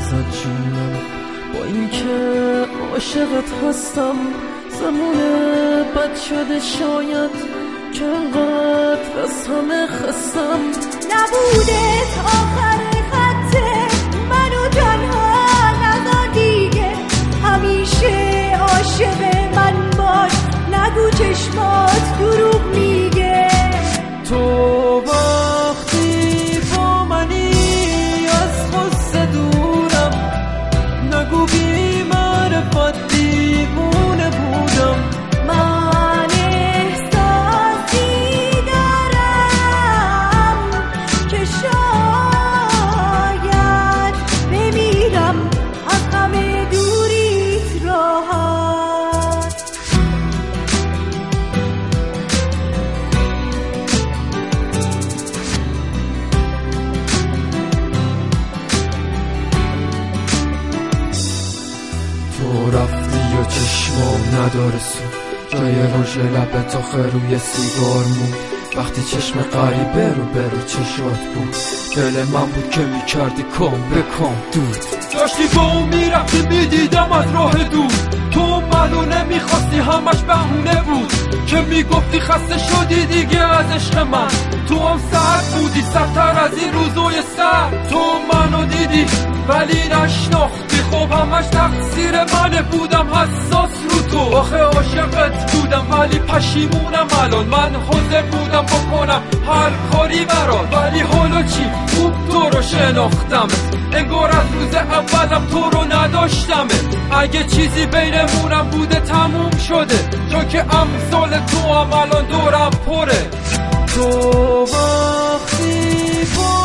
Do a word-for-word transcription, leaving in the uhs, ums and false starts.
ازت جونم، با اینکه عاشقت هستم زمون بد شده شاید که انقدر از همه خستم. نبوده تا آخر خطه منو تنها نذار دیگه، همیشه عاشق من باش، نگو چشمات دروغ میگه. تو وقتی با منی از غصه دورم، نگو بی معرفت دیوونه بودم. من احساسی دارم که شاید بمیرم از غم دوریت راحت. تو رفتی یا چشمام نداره سو، جای روژ لبت آخه روی سیگار مون. وقتی چشم غریبه رو برو چشات بود، دل من بود که میکردی کام به کام دود. داشتی با اون میرفتی میدیدم از راه دور، تو منو نمیخواستی همش بهونه بود که میگفتی خسته شدی دیگه از عشق من. تو هم سرد بودی سردتر از این روزای سرد، تو منو دیدی ولی نشناختی. خب همش تقصیر منه، بودم حساس رو تو، آخه عاشقت بودم ولی پشیمونم الان. من حاضر بودم بکنم هر کاری برات، ولی حالا چی؟ خوب تو رو شناختم، انگار از روز اولم تو رو نداشتم. اگه چیزی بینمونم بوده تموم شده، تو که امثال تو هم الان دورم پره. تو وقتی با